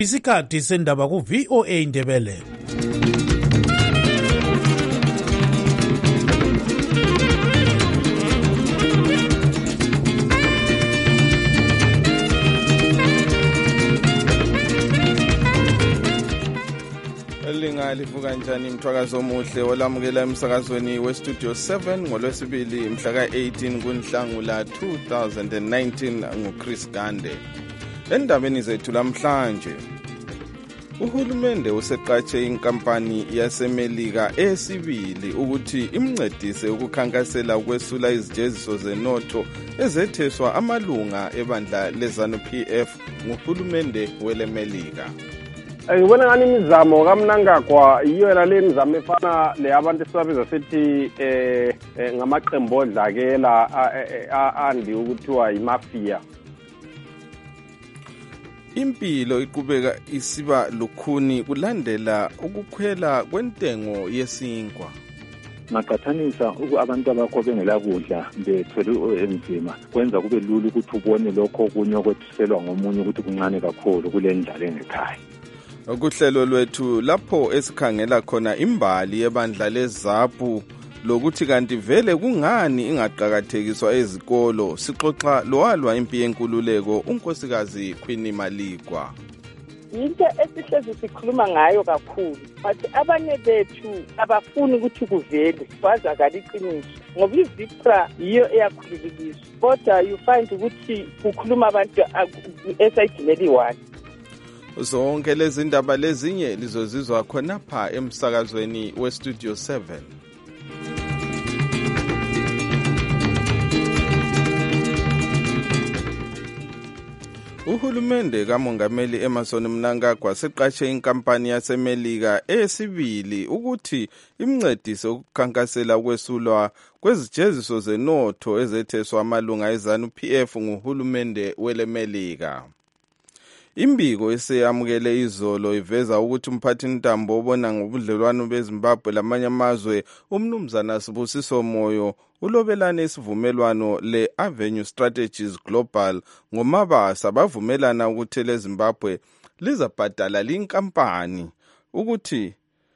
Isikhathi sendaba ku VOA Indebele. Livuka njani mthwakazo omuhle olamukela emsakazweni westudio 7 ngolwesibili mhla ka-18 kuNhlangula 2019 nguChris Gande. Endabeni zethu lamhlanje, uhulumende useqatshe inkampani yaseMelika esibili ukuthi imncedise ukukhankasela ukwesula izijeziso zenotho ezetheswa amalunga ebandla leZANU-PF nguhulumende weleMelika. Ngibona ngani imizamo kaMnangagwa iyo yena le mizamo efana le abantu esibabiza sithi ngamaqembu odlakela andi ukuthiwa imafia. Impilo iqhubeka isiba lukhuni kulandela ukukhwela kwentengo yesinkwa. Ngaqathanisa abantu abakho bengela kudla bethwele enzima kwenza kube lula ukuthi ubone lokho kunye okwethiselwa ngomunye ukuthi kuncane kakhulu kule ndlela engekhaya. Kuhlelo lwethu lapho esikhangela khona imbali yebandla leZAPU lokuthi kanti vele kungani ingaqhakathekiswa ezikolo, sixoxa lowalwa impi yenkululeko unkosikazi Queen Maligwa. Into esihlezi sikhuluma ngayo kakhulu, but abanye bethu abafuni ukuthi kuvele kwazakala iqiniso ngoba iVictra yiyo eyakhululekiswa, kodwa you find ukuthi kukhuluma abantu esayidimeli one. Zonke lezi ndaba lezinye lizozizwa khonapha emsakazweni westudio 7. Uhulumende kaMongameli Emmerson Mnangagwa seqatshe inkampani yaseMelika esibili ukuthi imncedise ukukhankasela ukwesulwa kwezijeziso zenotho ezetheswa amalunga eZANU-PF nguhulumende weleMelika. Imbiko eseyamukele izolo iveza ukuthi umphathintambo obona ngobudlelwano beZimbabwe lamanye amazwe umnumzana Sibusiso Moyo ulobelane isivumelwano le-Avenue Strategies Global ngoMabasa bavumelana ukuthi leZimbabwe lizabhadala linkampani ukuthi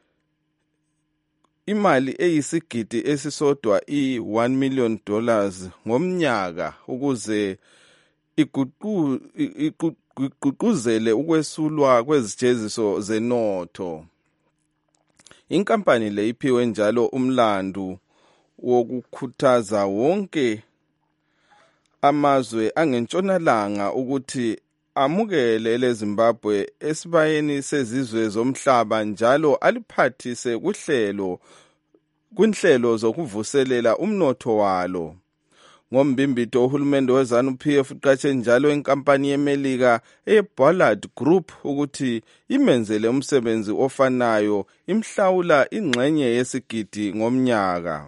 imali eyisigidi esisodwa $1 million ngomnyaka ukuze igqugquzele ukwesulwa kwezijeziso zenotho. Inkampani le iphiwe njalo umlandu wokukhuthaza wonke amazwe angentshonalanga ukuthi amukele leZimbabwe esibayeni sezizwe zomhlaba njalo aliphathise kunhlelo zokuvuselela umnotho walo. Ngombimbito uhulumende weZANU-PF uqatshe njalo inkampani yeMelika eBallard Group ukuthi imenzele umsebenzi ofanayo imhlawula ingxenye yesigidi ngomnyaka.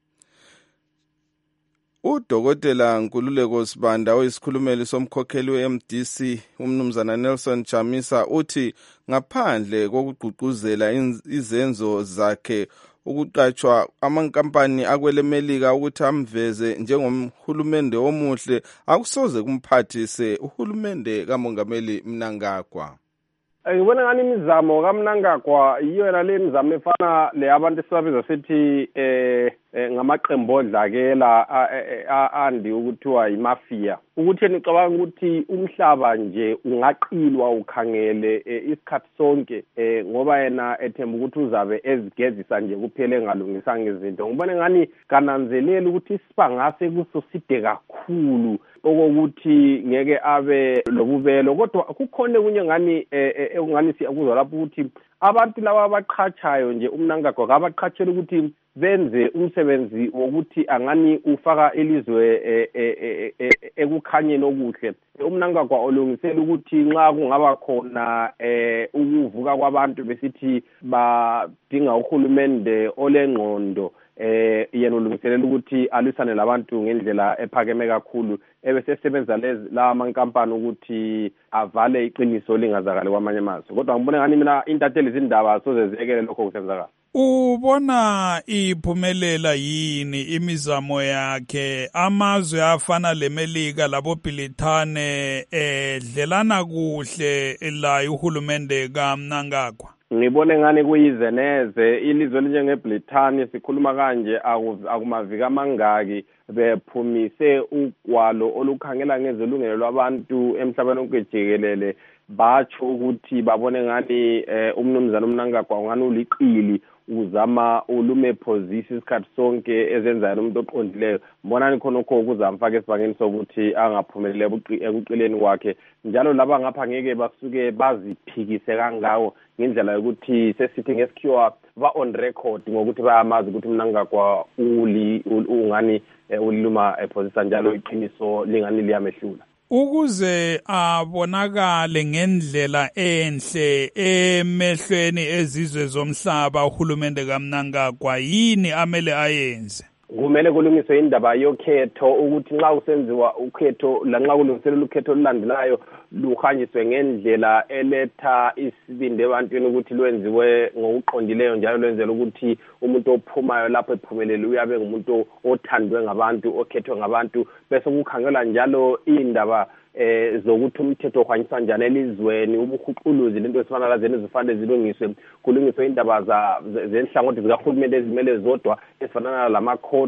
Udokotela Nkululeko Sibanda oyisikhulumeli somkhokheli weMDC umnumzana Nelson Chamisa uthi ngaphandle kokugqugquzela izenzo zakhe ukuqatshwa amankampani akweleMelika ukuthi amveze njengomhulumende omuhle akusoze kumphathise uhulumende kaMongameli Mnangagwa. Ngibona ngani imizamo kaMnangagwa iyo yena le mizamo efana le abantu esibabiza sithi ngamaqembu odlakela andi ukuthiwa imafia, ukuthi nicabanga ukuthi umhlaba nje ungaqilwa ukhangele isikhathi sonke ngoba yena ethemba ukuthi uzabe ezigezisa nje kuphele engalungisa ngezinto. Ngibona ngani kananzelela ukuthi isibangase kuso side kakhulu okokuthi ngeke abe lobubelo, kodwa kukhona kunye ngani ngani siyakuzwa lapho ukuthi abantu laba abaqhatshayo nje uMnangagwa abaqhatshela ukuthi benze umsebenzi wokuthi angani ufaka ilizwe ekukhanyeni okuhle. uMnangagwa olungisela ukuthi nxa kungaba khona ukuvuka kwabantu besithi badinga uhulumende olengqondo yena ulungiselela ukuthi alwisane labantu ngendlela ephakeme kakhulu ebesesebenza la amankampani ukuthi avale iqiniso lingazakali kwamanye amazwe. Kodwa ngibona ngani mina intatheli izindaba soze ziyekele lokho kusenzakala. Ubona iphumelela yini imizamo yakhe? Amazwe afana leMelika labo Bhilithane dlelana kuhle la uhulumende kaMnangagwa. Ngibone ngani kuyize neze ilizwe linjengeBrithani sikhuluma kanje akumavika amangaki bephumise ugwalo olukhangela ngezelungelo lwabantu emhlabeni wonke jikelele batsho ukuthi babone ngani umnumzana uMnangagwa ngani uliqili uzama ulume position isikhathi sonke ezenzayo umuntu oqondileyo mbonani khona ukho ukuzamfaka esibangeni sokuthi angaphumelele ekuqileni kwakhe njalo laba ngapha ngeke basuke baziphikise kangawo ngendlela yokuthi sesithi ngesikhiwa ba on record ngokuthi bayamazi ukuthi Mnangagwa ungani uliluma position njalo iqiniso lingani liyamehlula ukuze abonakale ngendlela enhle emehlweni ezizwe zomhlaba uhulumende kaMnangagwa yini amele ayenze kumele kulungiswe indaba yokhetho ukuthi nxa usenziwa ukhetho la nxa kulungiselwa ukhetho olulandelayo luhanjiswe ngendlela eletha isibindi ebantwini ukuthi lwenziwe ngokuqondileyo njalo lwenzela ukuthi umuntu ophumayo lapho ephumelele uyabe ngumuntu othandwe ngabantu okhethwe ngabantu bese kukhangelwa njalo indaba zokuthi umthetho ohwanyiswa njani elizweni ubuhuquluzi lento esifana lazeni zifanele zilungiswe kulungiswe indaba zenhlangothi zikahulumende ezimele zodwa esifana lama court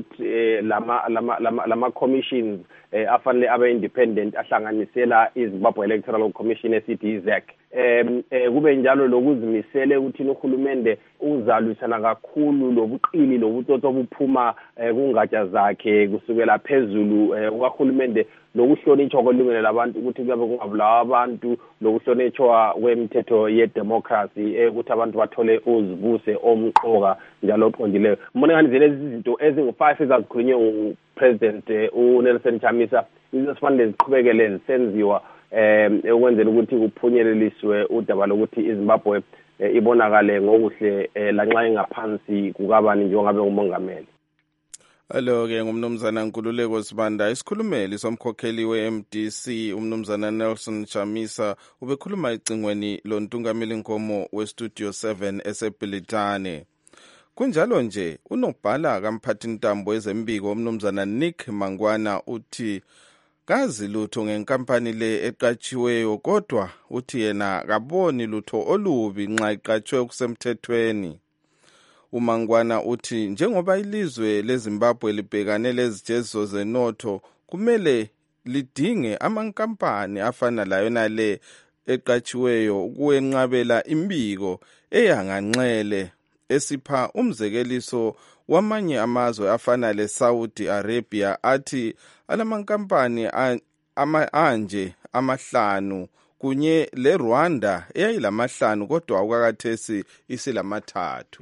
lama commissions afanele abe independent ahlanganisela iZimbabwe Electoral Commission esithi ZEC kube njalo lokuzimisele ukuthi uhulumende uzalwisana kakhulu lobuqili lobutsotsi obuphuma kungatsha zakhe kusukela phezulu ukahulumende lokuhlonitshwa kolungelo labantu ukuthi kube kungabulawa abantu lokuhlonitshwa kwemithetho yedemocracy ukuthi abantu bathole uzibuse omqoka njalo oqondileyo mbona ngani lezi izinto ezingu5 ezazikhulunywe ngupresident uNelson Chamisa izosifanele ziqhubekele zisenziwa ukwenzela ukuthi kuphunyeleliswe udaba lokuthi iZimbabwe ibonakale ngokuhle lanxa ingaphansi kukabani njengoba umongameli Alo-ke ngumnumzana Nkululeko Sibanda isikhulumeli somkhokheli we-MDC umnumzana Nelson Chamisa ubekhuluma icingweni lontungameli Nkomo weStudio 7 eseBhilithane. Kunjalo nje unobhala kamphathintambo ezembiko umnumzana Nick Mangwana uthi kazi lutho ngenkampani le eqatshiweyo kodwa uthi yena kaboni lutho olubi nxa iqatshwe kusemthethweni. uMangwana uthi njengoba ilizwe leZimbabwe libhekane lezijeziso zenotho kumele lidinge amankampani afana layona le eqatshiweyo ukwenqabela imbiko eyanganxele esipha umzekeliso wamanye amazwe afana leSaudi Arabia athi alamankampani anje amahlanu kunye leRwanda eyayilamahlanu kodwa ukakathesi isilamathathu.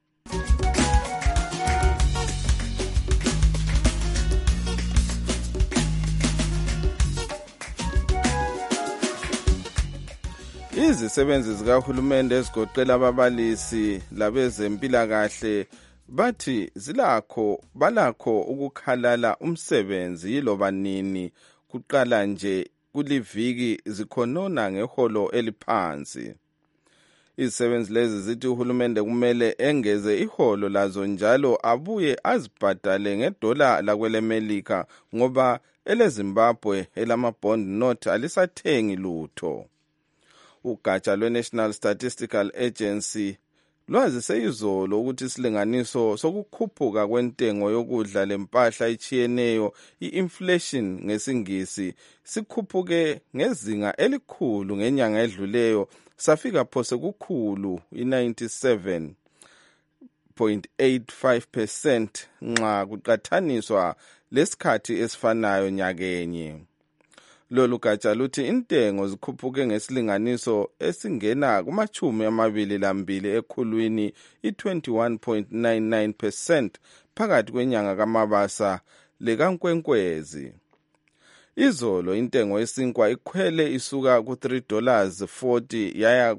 Izisebenzi zikahulumende ezigoqela ababalisi labezempilakahle bathi balakho ukukhalala umsebenzi yiloba nini kuqala nje kuliviki zikhonona ngeholo eliphansi. Izisebenzi lezi zithi uhulumende kumele engeze iholo lazo njalo abuye azibhadale ngedola lakwelemelika ngoba eleZimbabwe elamabond note alisathengi lutho. Ugatsha lwe-National Statistical Agency lwazise izolo ukuthi isilinganiso sokukhuphuka kwentengo yokudla lempahla ichiyeneyo i-inflation ngesingisi sikhuphuke ngezinga elikhulu ngenyanga edluleyo safika phose kukhulu i-97.85% nxa kuqathaniswa lesikhathi esifanayo nyakenye. Lolu gatsha luthi intengo zikhuphuke ngesilinganiso esingena kuma-22 ekhulwini i-21.99% phakathi kwenyanga kaMabasa lekaNkwenkwezi. Izolo intengo yesinkwa ikhwele isuka ku$3.40 yaya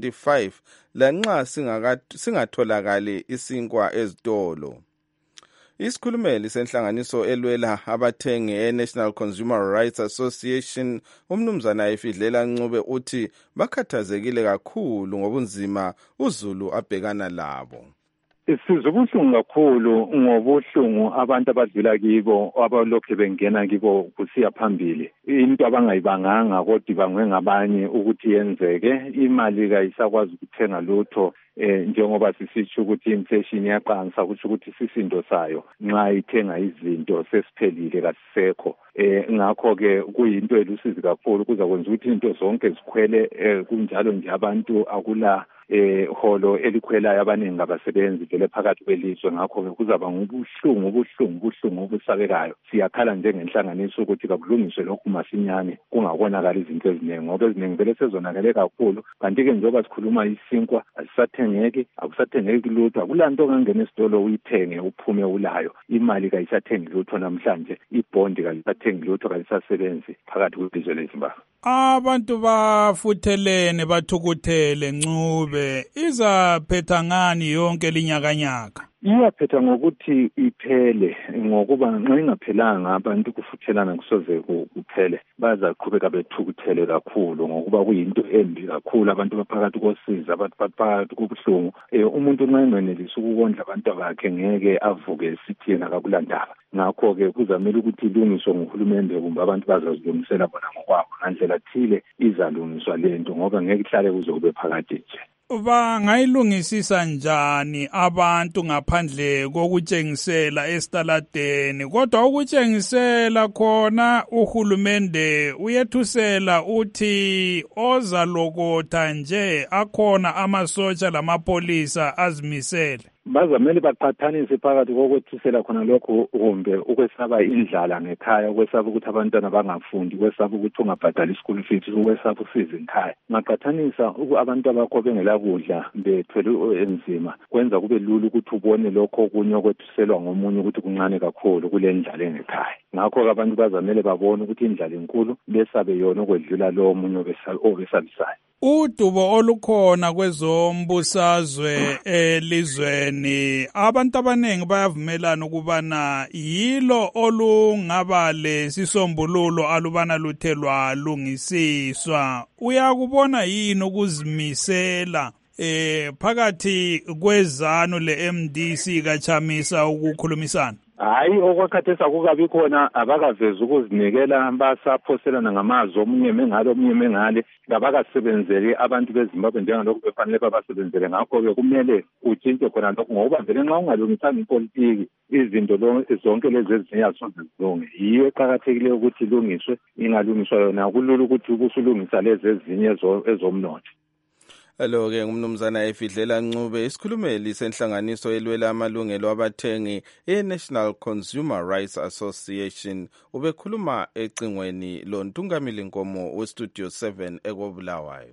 ku$4.25 lanxa singatholakali isinkwa ezitolo. Isikhulumeli senhlanganiso elwela abathengi e-National Consumer Rights Association umnumzana Efidlela Ncube uthi bakhathazekile kakhulu ngobunzima uZulu abhekana labo. Isizwe ubuhlungu kakhulu ngobuhlungu abantu abadlula kibo abalokhu bengena kibo kusiya phambili. Into abangayibanganga kodwa ibangwe ngabanye ukuthi yenzeke. Imali kayisakwazi ukuthenga lutho njengoba sisitsho ukuthi inflation yaqansa kusho ukuthi isisindo sayo nxa ithenga izinto sesiphelile kasisekho. Ngakho ke kuyinto elusizi kakhulu kuzakwenza ukuthi into zonke zikhwele kunjalo nje abantu akula holo elikhwelayo abaningi abasebenzi vele phakathi kwelizwe. Ngakho ke kuzaba ngobuhlungu obusabekayo. Siyakhala njengenhlanganiso ukuthi kakulungiswe lokhu masinyane kungakonakala izinto eziningi ngoba eziningi vele sezonakele kakhulu. Kanti ke njengoba sikhuluma isinkwa akusathengeki lutho. Akulanto ongangena esitolo uyithenge uphume ulayo. Imali kayisathengi lutho namhlanje. Ibhondi kayisathengi lutho kayisasebenzi phakathi kwelizwe leZimbabwe. Abantu bafuthelene bathukuthele Ncube izaphetha ngani yonke linyakanyaka? Iyaphetha ngokuthi iphele ngokuba nxa ingaphelanga abantu kufuthelana kusoze kuphele bazaqhubeka bethukuthele kakhulu ngokuba kuyinto embi kakhulu. Abantu baphakathi kosiza abantu baphakathi kobuhlungu. Umuntu nxa engenelisi ukukondla abantu bakhe ngeke avuke sithi yena kakulandaba. Ngakho ke kuzamela ukuthi ilungiswe nguhulumende kumbe abantu bazazilungisela bona ngokwabo ngandlela thile izalungiswa lento ngoba ngeke ihlale kuze kube phakathi nje. Bangayilungisisa njani abantu ngaphandle kokutshengisela esitaladeni? Kodwa ukutshengisela khona uhulumende uyethusela uthi ozalokotha nje akhona amasotsha lamapolisa azimisele. Bazamele baqathanise phakathi kokwethusela khona lokho kumbe ukwesaba indlala ngekhaya, ukwesaba ukuthi abantwana bangafundi, ukwesaba ukuthi ungabhadali school fees, ukwesaba usize ngekhaya. Ngaqathanisa abantu abakho bengela kudla bethwele enzima kwenza kube lula ukuthi ubone lokho okunye okwethuselwa ngomunye ukuthi kuncane kakhulu kule ndlala engekhaya. Ngakho abantu bazamele babone ukuthi indlala enkulu besabe yona okwedlula lo omunye obesabisayo. Udubo olukhona kwezombusazwe elizweni abantu abanengi bayavumelana ukubana yilo olungaba lesisombululo alubana luthelwa lungisiswa. Uyakubona yini ukuzimisela phakathi kwezanu le-MDC kaChamisa ukukhulumisana? Hayi okwakhathesa kukabi khona abakaveza ukuzinikela basaphoselana ngamazwi omunye mengale omunye mengale ngabakasebenzeli abantu beZimbabwe njengalokho befanele babasebenzele. Ngakho-ke kumele utshintshe khona lokho ngoba vele nxa ungalungisanga ipolitiki izinto zonke lezi ezinye azisoze zilunge. Yiyo eqakathekileyo ukuthi ilungiswe, ingalungiswa yona kulula ukuthi ubusulungisa lezi ezinye ezomnotho. Lo-ke ngumnumzana Efidlela Ncube isikhulumeli senhlanganiso elwela amalungelo abathengi e-National Consumer Rights Association ubekhuluma ecingweni loNtungamili Nkomo weStudio 7 eKobulawayo.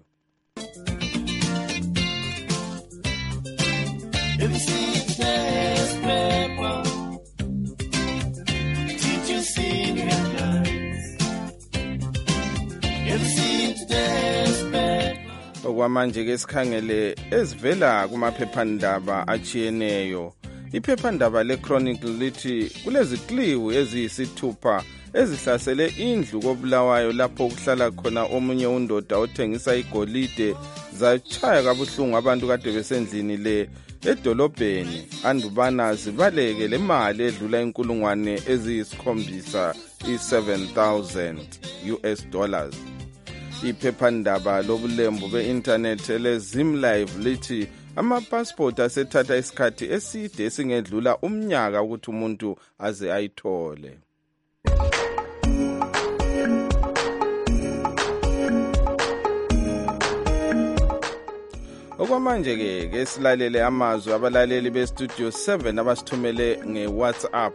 Okwamanje ke sikhangele ezivela kumaphephandaba achiyeneyo. Iphephandaba leChronicle lithi kulezikliwu eziyisithupha ezihlasele indlu koBulawayo lapho kuhlala khona omunye undoda othengisa igolide zachaya kabuhlungu abantu kade besendlini le edolobheni andubana zibaleke le mali edlula inkulungwane eziyisi7 i7,000 US dollars. Iphephandaba lobulembu be-internet leZimLive lithi ama-passport asethatha isikhathi eside esingedlula umnyaka ukuthi umuntu aze ayithole. Okwamanje ke silalele amazwi abalaleli beStudio 7 abasithumele ngeWhatsApp.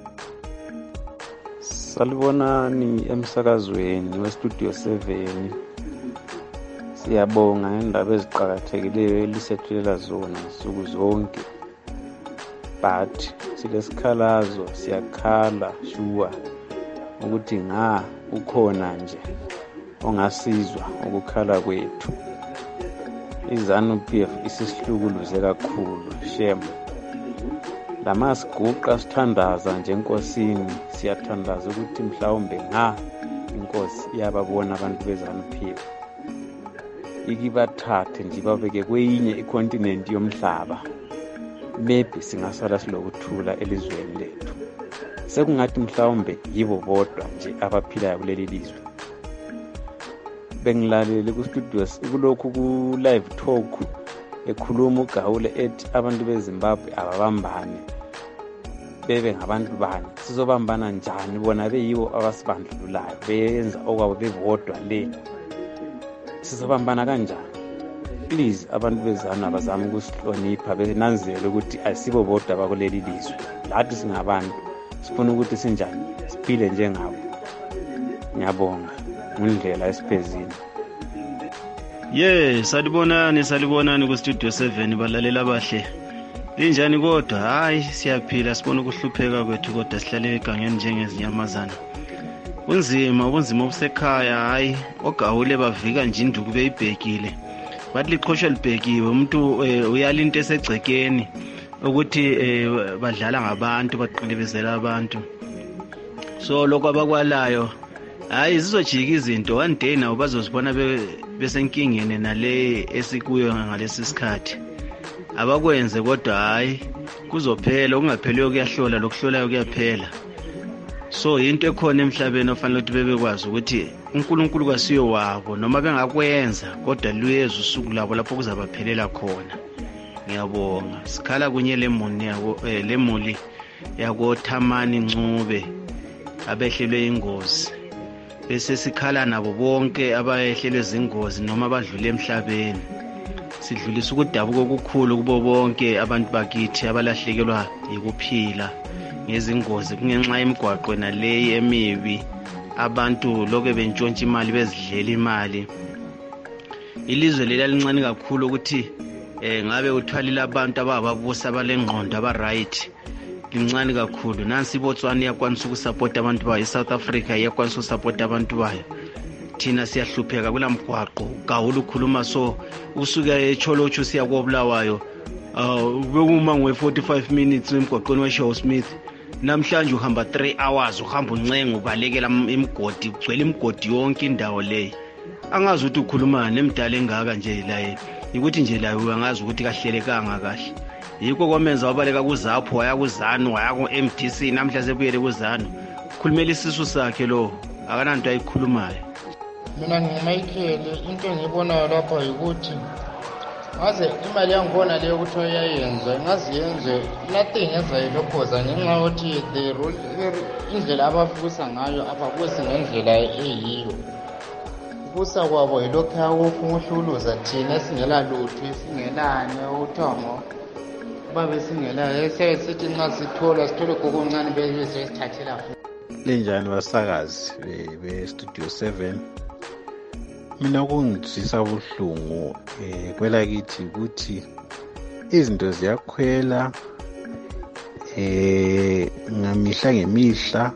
Salibonani emsakazweni weStudio 7. Siyabonga ngendaba eziqhakathekileyo elisethulela zona nsuku zonke. But silesikhalazo siyakhala shuwa ukuthi ukhona nje ongasizwa ukukhala kwethu. iZANU-PF isisihlukuluze kakhulu shame. lama siguqa sithandaza nje enkosini, siyathandaza ukuthi mhlawumbe inkosi iyababona abantu beZANU-PF ikibathathe nje babeke kwenye ikontinenti yomhlaba, maybe singasala silokuthula elizweni lethu. Sekungathi mhlawumbe yibo bodwa nje abaphilayo kuleli lizwe. Bengilalele ku-studio kulokhu ku-live talk ekhuluma uGawule ethi abantu beZimbabwe ababambane, bebe ngabantu bani, sizobambana njani bona beyibo abasibandlululayo, beyenza okwabo bebodwa le, sizobambana kanjani? Please abantu beZANU abazama ukusihlonipha, benanzele ukuthi asibo bodwa bakuleli lizwe, lathi singabantu sifuna ukuthi sinjani, siphile njengabo. Ngiyabonga ngundlela esiphezini. Salibonani ku Studio 7 balalela bahle. Linjani kodwa? Hayi siyaphila, sibona ukuhlupheka kwethu kodwa sihlale egangeni njengezinyamazana. Ubunzima obusekhaya, hayi oGawule bavika nje induku beyibhekile. Bathi liqhosha libhekiwe, umuntu uyala into esegcekeni ukuthi badlala ngabantu, baqilibezela abantu. So lokho abakwalayo hayi zizojika izinto, one day nawo bazozibona besenkingeni nale esikuyo ngalesi sikhathi. Abakwenze kodwa hayi kuzophela, okungapheliyo kuyahlola, lokuhlolayo kuyaphela. So into ekhona emhlabeni ofanele ukuthi bebekwazi ukuthi uNkulunkulu kwasiyo wabo, noma bengakwenza kodwa luyeza usuku labo lapho kuzabaphelela khona. Ngiyabonga. Sikhala kunye lemuli yako Thamani Ncube abehlelwe ingozi. Bese sikhala nabo bonke abayehlelwe izingozi noma abadlule emhlabeni. Sidlulisa ukudabuka okukhulu kubo bonke abantu bakithi abalahlekelwa yikuphila ngezingozi kungenxa yemigwaqo naleyi emibi, abantu lokho bentshontsha imali bezidlela imali. Ilizwe lela lincane kakhulu ukuthi ngabe uthwalile abantu ababusa abalengqondo aba-right, lincane kakhulu. Nansi iBotswana iyakwanisa ukusapota abantu bayo, iSouth Africa iyakwanisa ukusapota abantu bayo. Thina siyahlupheka kula mgwaqo. Gawule ukhuluma so usuka eCholocho siya koBulawayo, bekuma nge-45 minutes emgwaqweni weShaw Smith. Namhlanje uhamba 3 hours, uhamba uncenga ubalekela imigodi, ugcwele imigodi yonke indawo leyo. Angazi ukuthi ukhuluma nemidala engaka nje la, ukuthi nje la uyangazi ukuthi kahlelekanga kahle. Yikho kwamenza wabaleka kuZAPU, waya kuZANU, waya ku-MDC, namhla sebuyele kuZANU. Ukhulumela isisu sakhe lo, akananto ayikhulumayo. Mina ngiMichael, into engibonayo lapha ukuthi ngaze imali yangibona leyo ukuthi uyayenza, ngazi yenze nothing ezayilokhoza ngenxa yokuthi the rule indlela abafusa ngayo ababusi ngendlela eyiyo. Ukusa kwabo yilokhu awufunguhluluza thina esingela lutho, esingelane uthomo babe singela sithi nxa sithole kokuncane bese sithathela futhi. Linjani basakazi be-Studio 7? Mina kungizwisa ubuhlungu kwelakithi ukuthi izinto ziyakhwela ngamihla ngemihla,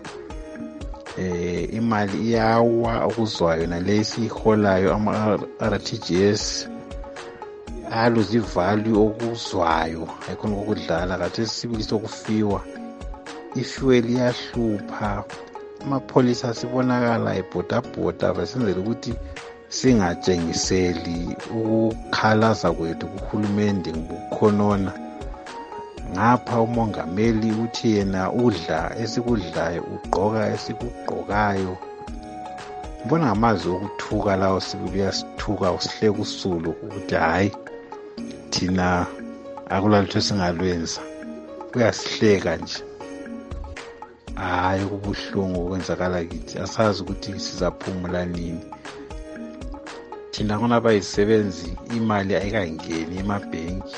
imali iyawa okuzwayo nalesi iholayo ama-RTGS aluza ivalue okuzwayo, ayikhona ukudlala kathi sibili sokufiwa. Ifuel iyahlupha, amapholisa asibonakala ebhodabhoda basenzela ukuthi singatshengiseli ukukhalaza kwethu kuhulumende ngokukhonona. Ngapha umongameli uthi yena udla esikudlayo, ugqoka esikugqokayo. Ngibona ngamazwi okuthuka lawo sibuya sithuka usihleka usulu ukuthi hayi thina akulalutho singalwenza, kuyasihleka nje. Hayi kubuhlungu okwenzakala kithi, asazi ukuthi sizaphumula nini. Thina khona bayisebenzi imali ayikangeni emabhenki.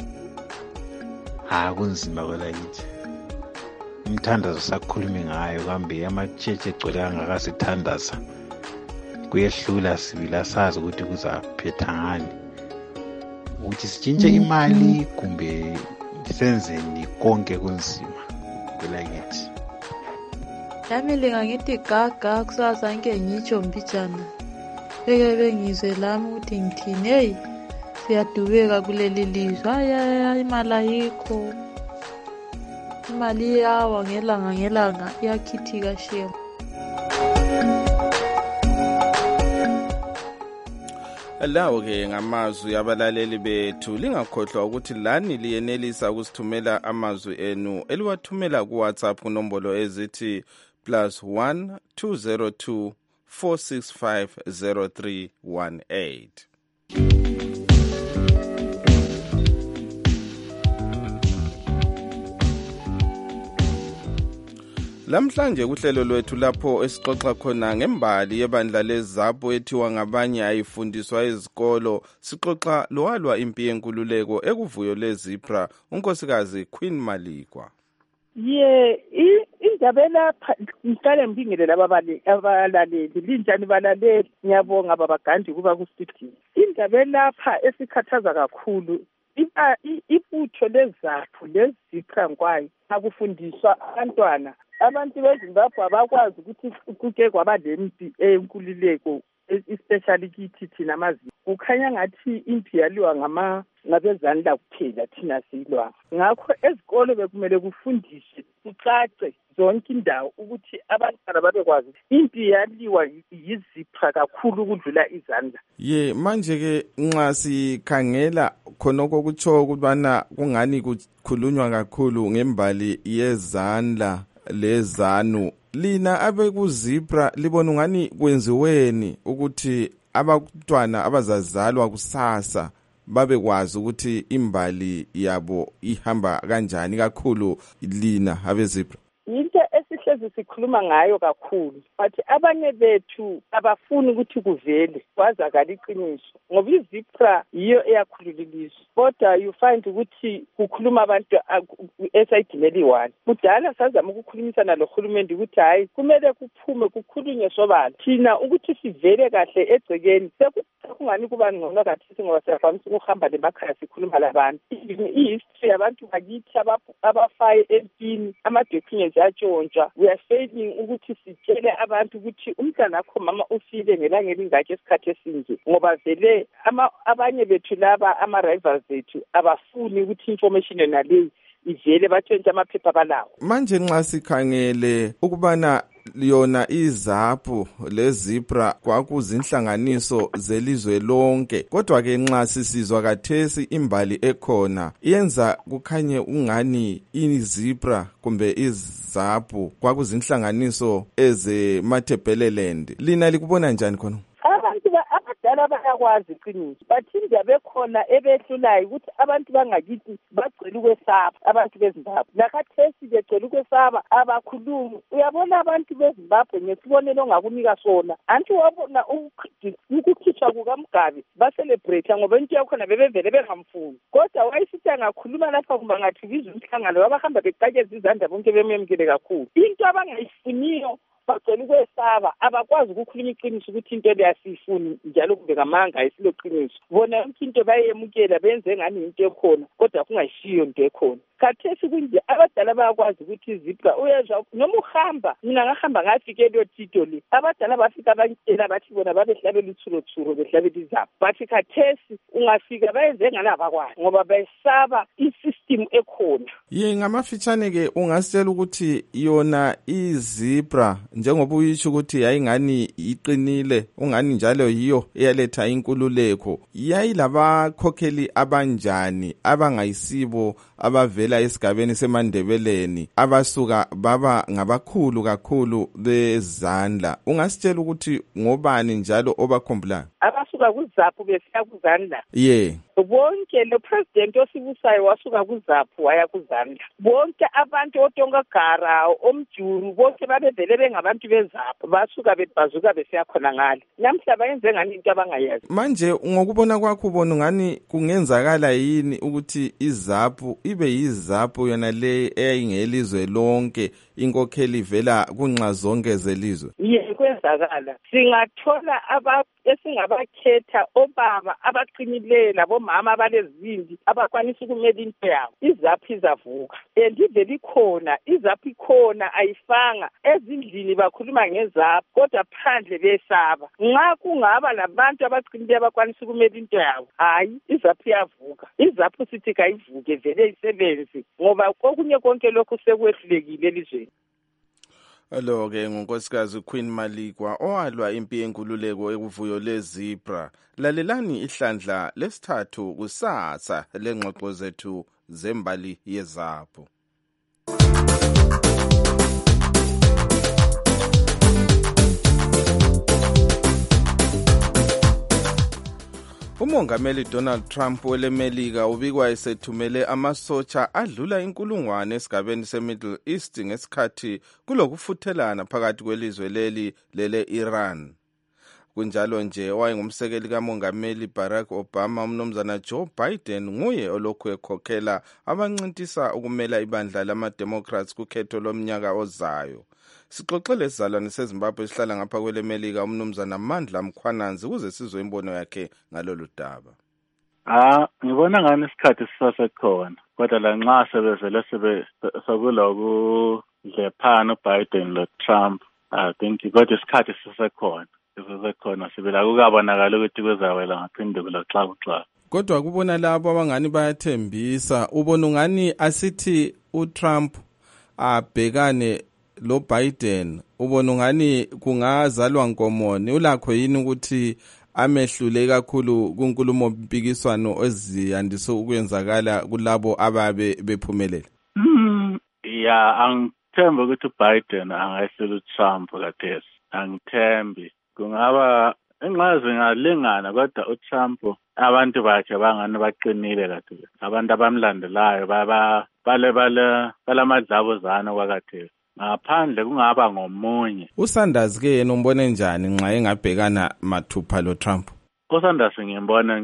Kunzima kwelakithi. Imthandazo sakhulumi ngayo kambe amacheche egcwele kangaka sithandaza kuyehlula sibila sazi ukuthi kuzaphetha ngani, ukuthi sitshintshe imali kumbe senzeni konke kunzima kwelakithi. Yami lingangithi gaga kusasa nke ngitsho mbijana beke bengizwe lami ukuthi ngithini. Hey siyadubeka kuleli lizwe, hayi imali ayikho. imali iyawa ngelanga iyakhithika share. Lawo-ke ngamazwi abalaleli bethu, lingakhohlwa ukuthi lani liyenelisa ukusithumela amazwi enu eliwathumela kuWhatsApp kunombolo ezithi +1 202 465 0318. Lamhlanje kuhlelo lwethu lapho esixoxa khona ngembali yebandla leZAPU ethiwa ngabanye ayifundiswa ezikolo, sixoxa lowalwa impi yenkululeko ekuvuyo leZipra, unkosikazi Queen Malikwa. Indaba lapha ngiqale ngibingelele abalaleli linjani balaleli, ngiyabonga baba Gandhi kuba kustudio. Indaba lapha esikhathaza kakhulu ibutho leZAPU leZipra kwayo akufundiswa abantwana. Abantu beZimbabwe abakwazi ukuthi kuke kwaba lempi enkululeko, especially kithi thina amaZulu. Kukhanya ngathi impi yaliwa ngabezandla kuphela thina silwa. Ngakho ezikolo bekumele kufundiswe kucace zonke indawo ukuthi abantwana babekwazi impi yaliwa yiZipra kakhulu ukudlula izandla. Manje-ke nxa sikhangela khonoko kutsho ukubana kungani kukhulunywa kakhulu ngembali yezandla leZANU. Lina abekuZipra libona ungani kwenziweni ukuthi abantwana abazazalwa kusasa babekwazi ukuthi imbali yabo ihamba kanjani, kakhulu lina abeZipra? Into esihlezi sikhuluma ngayo kakhulu, bathi abanye bethu abafuni ukuthi kuvele kwazakala iqiniso, ngoba iZipra yiyo eyakhululilizwe. Kodwa you find ukuthi kukhuluma abantu esayidimeli one. Kudala sazama ukukhulumisana lohulumende ukuthi hayi kumele kuphume kukhulunywe sobala thina ukuthi sivele kahle egcekeni. Sekungani kuba ngcono kathi ngoba siyafamisa ukuhamba lemakhaya sikhuluma labantu. I-history yabantu bakithi abafaye empini ama-documents atshontshwa. We are saying ukuthi sitshele abantu ukuthi umntwana akho mama ufile ngelanga elingakho esikhathi esinje, ngoba vele abanye bethu laba ama-rivals zethu abafuni ukuthi information yona leyi ivele batshontshe amaphepha balawo. Manje nxa sikhangele ukubana yona iZAPU leZipra kwakuzinhlanganiso zelizwe lonke, kodwa-ke nxa sisizwa kathesi imbali ekhona yenza kukhanye ungani iZipra kumbe iZAPU kwakuzinhlanganiso ezemathebheleland. Lina likubona njani khona? Abadala bayakwazi iqiniso, bathi indaba ekhona ebehlulayo ukuthi abantu bangakithi bagcwele ukwesaba, abantu beZimbabwe lakhathesi begcwele ukwesaba abakhulumi. Uyabona abantu beZimbabwe ngesibonelo ongakunika sona, anti wabona ukukhitshwa kukaMugabe baselebrate ngoba into yakhona bebevele bengamfuni, kodwa wayesithi angakhuluma lapha kumbe angathikizwa umhlangano wabahamba beqakeza izandla bonke bememukele kakhulu. Into abangayifuniyo bagcwele ukwesaba, abakwazi ukukhuluma iqiniso ukuthi into le asiyifuni njalo kumbe ngamanga ayisiloqiniso. Bona yonke into bayemukela benze ngani into ekhona, kodwa kungayishiyo into ekhona. Khathesi kunje abadala bayakwazi ukuthi iZipra uyezwa noma uhamba, mina ngahamba ngafika eLotito le, abadala bafika bantshela bathi bona babehlabela uthuro behlabela iZAPU. Bathi khathesi ungafika bayenze ngani abakwazi ngoba bayesaba isystem ekhona. Ngamafitshane-ke ungasitshela ukuthi yona iZipra njengoba uyisho ukuthi yayingani iqinile, ungani njalo yiyo eyaletha inkululeko, yayilabakhokheli abanjani abangayisibo abavela esigabeni seMandebeleni abasuka baba ngabakhulu kakhulu bezandla? Ungasitshela ukuthi ngobani njalo obakhumbulayo abasuka kuZAPU besiya kuzandla? Bonke lo president osibusayo wasuka kuZAPU waya kuzandla. Bonke abantu oTongagara, omjuru, bonke babevele bengabantu beZAPU basuka bebhazuka besiya khona ngale. Namhla bayenze ngani into abangayazi. Manje ngokubona kwakho ubona ngani kungenzakala yini ukuthi iZAPU ibe yiZAPU yona le eyayingelizwe lonke, inkokheli vela kunxa zonke zelizwe? Kwenzakala singathola esingabakhetha obaba abaqinileyo labo omama abalezibindi abakwanisa ukumela into yabo, izaphu izavuka. And ivele ikhona, izaphu ikhona ayifanga. Ezindlini bakhuluma ngezaphu kodwa phandle besaba. Nxa kungaba labantu abaqinileyo abakwanisa ukumela into yabo, hayi izaphu iyavuka. Izaphu sithi kayivuke vele isebenzi ngoba kokunye konke lokhu sekwehlulekile elizweni. Lo-ke ngunkosikazi Queen Malikwa owalwa impi yenkululeko ekuvuyo leZebra. Lalelani ihlandla lesithathu kusasa lengxoxo zethu zembali yezaphu. Umongameli Donald Trump welemelika ubikwa esethumele amasotsha adlula 1,000 esigabeni seMiddle East ngesikhathi kulokufuthelana phakathi kwelizwe lele Iran. Kunjalo nje owayengumsekeli kamongameli Barack Obama umnumzana Joe Biden nguye olokhu ekhokhela abancintisa ukumela ibandla lama-Democrats kukhetho lomnyaka ozayo. Sixoxele isizalwane seZimbabwe esihlala ngapha kwelemelika umnumzana Mandla Mkhwananzi ukuze sizwe imbono yakhe ngalolu daba. Ngibona ngani isikhathi sisasekhona kodwa la nxa sebevele sokulokudlephana uBiden lo Trump I think kodwa isikhathi sisasekhona sibela kukabonakala ukuthi kuzawela ngaphinduka loxakuxaku. Kodwa kubona labo abangani bayathembisa ubona ungani asithi uTrump abhekane lo Biden ubona ungani kungazalwa nkomoni ulakho yini ukuthi amehlule kakhulu kunkulumo mpikiswano eziyandise ukwenzakala kulabo ababe bephumelela? Angithembi ukuthi uBiden angayehlula uTrump kathesi. Angithembi. Kungaba enqazi ngalingana kodwa uTrump abantu bakhe bangani baqinile kakhulu. Abantu abamlandelayo balamadlabuzana kwakathesi. Ngaphandle kungaba ngomunye. uSanders ke yena umbone njani nxa engabhekana mathupha lo Trump? uSanders ngimbona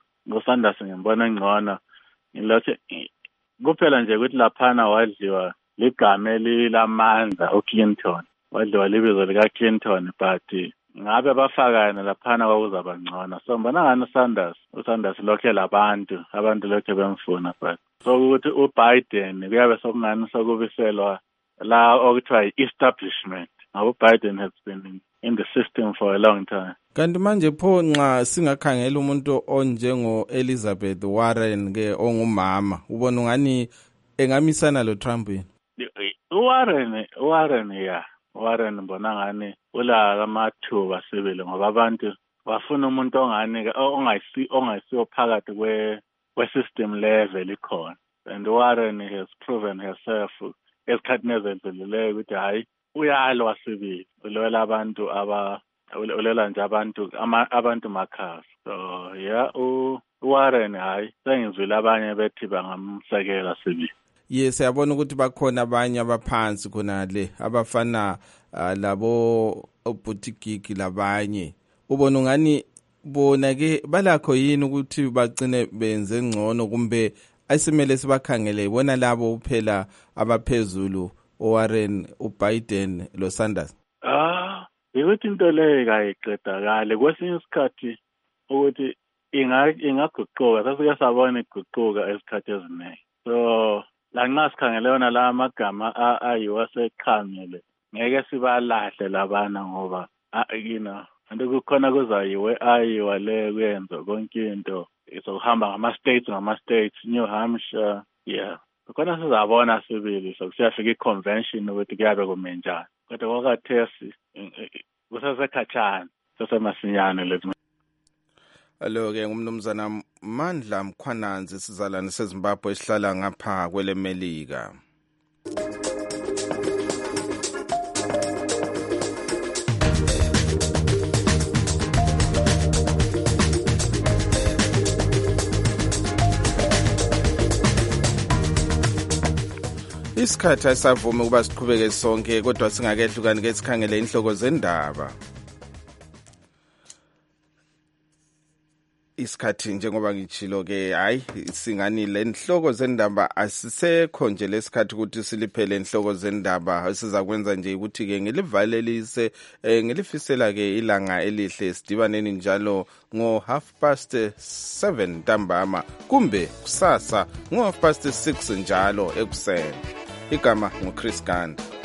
ngcono. Ngilothi kuphela nje ukuthi laphana wadliwa ligama elilamandla uClinton. Wadliwa libizo lika Clinton but ngabe bafakana laphana kwakuzaba ngcono. So mbona ngani uSanders lokhe labantu lokhe bemfuna but so ukuthi uBiden kuyabe sokungani sokubiselwa la okuthiwa i-establishment. Biden has been in the system for a long time. Kanti manje pho nxa singakhangela umuntu onjengo Elizabeth Warren ke ongumama ubona ungani engamisana lo Trump yini? Warren mbona ngani ula amathuba sibili ngoba abantu bafuna umuntu ongani ongayisiyo phakathi kwe-system level ikhona. And Warren has proven herself esikhathini ezedlulileyo ukuthi hayi uyalwa sibili ulwela abantu ulela nje abantu makhasi. So Warren hayi sengizwile abanye bethi bangamsekela sibili. Yes, yabona ukuthi bakhona abanye abaphansi khona le abafana labo Buttigieg labanye. Ubona ungani bona ke balakho yini ukuthi bagcine benze ngcono kumbe ayisimele sibakhangele ibona labo uphela abaphezulu Warren, uBiden lo Sanders? Ukuthi into leyo kayiqedakale kwesinye isikhathi ukuthi ingaguquka sasike sabona iguquka esikhathi eziningi. So la nxa sikhangele yona la amagama ayiwaseqhamile ngeke sibalahle labana ngoba anti kukhona kuzayiwa le kuyenza konke into izohamba ngama-states New Hampshire khona sizabona sibili sokusiyafika i-convention ukuthi kuyabe kume njani kodwa kwakathesi kusasekhatshana sasemasinyane lethi. Alo-ke ngumnumzana Mandla Mkhwananzi isizalwane seZimbabwe esihlala ngapha kwelemelika. Isikhathi asavuma ukuba siqhubeke sonke kodwa singakehlukani ke sikhangele inhloko zendaba. isikhathi njengoba ngitshilo ke hayi singani lenhloko zendaba asisekho nje lesikhathi ukuthi siliphele inhloko zendaba sizakwenza nje ukuthi ke ngilivalelise ngilifisela ke ilanga elihle sidibaneni njalo ngo 7:30 ntambama kumbe kusasa ngo 6:30 njalo ekuseni igama nguChris Ganda.